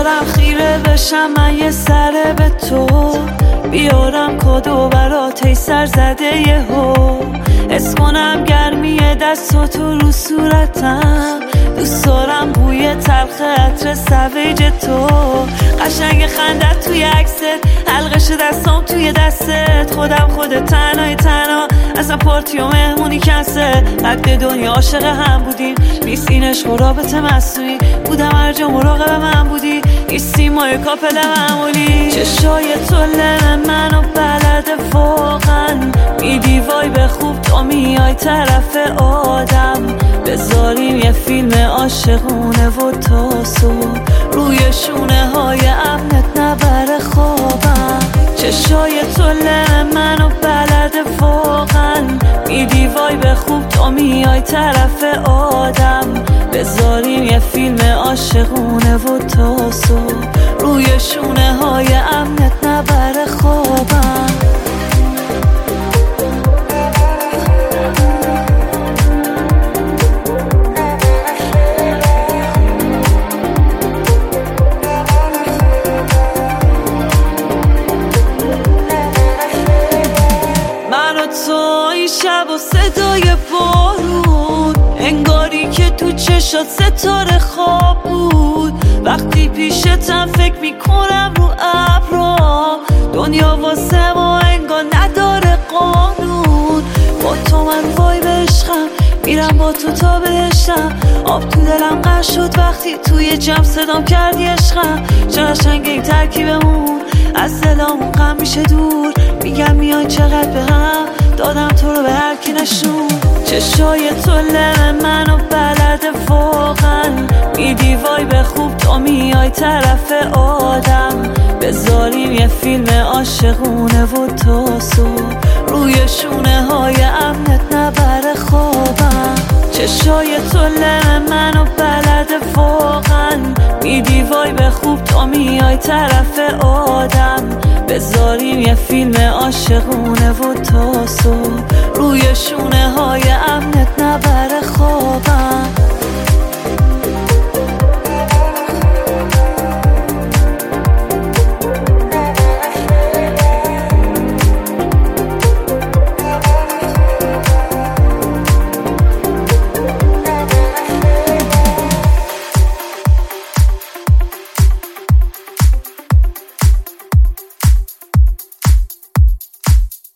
بذارم خیره بشم من یه سره به تو، بیارم کادو برات ای سر زده یهو، حس کنم گرمی دست تو رو صورتم، دوست دارم بوی تلخ عطر سویج تو، قشنگ خندت توی عکست، حلقش دستام توی دستت، خودم خودت تنهای تنها، اصلا پارتی و مهمونی کنسل، قد دنیا عاشق هم بودیم، نیست این عشق و رابطه مصنوعی، بودم هر جا مراقب من بودی، نیستی ما یه کاپل معمولی، چشای تو لم منو بلده واقعا، میدی وایب خوب تو میای طرف آدم، بذاریم یه فیلم عاشقونه و تا صبح، روی شونه های امنت نبره خوابم، چشای تو لم منو بلده واقعا، میدی وایب خوب تو میای طرف آدم، بذاریم یه فیلم عاشقونه و تا صبح، روی شونه های امنت نبره خوابم. تو این شب و صدای بارون، انگاری که تو چشات ستاره خواب بود، وقتی پیشتم فکر میکنم رو ابرا، دنیا واسه ما انگار نداره قانون، با تو من وای به عشقم، میرم با تو تا بهشتم، آب تو دلم قرد شد وقتی توی جمع صدام کردی عشقم، چه قشنگه این ترکیبمون، از دلامون غم میشه دور، میگم میان چقدر به هم، دادم تو رو به هر کی نشون، چشای تو لم منو بلده واقعا، میدی وایب خوب تو میای طرف آدم، بذاریم یه فیلم عاشقونه و تا صبح، روی شونه های امنت نبره خوابم، چشای تو لم منو بلده واقعا، میدی وایب خوب تو میای طرف آدم، بذاریم یه فیلم عاشقونه و تا صبح، روی شونه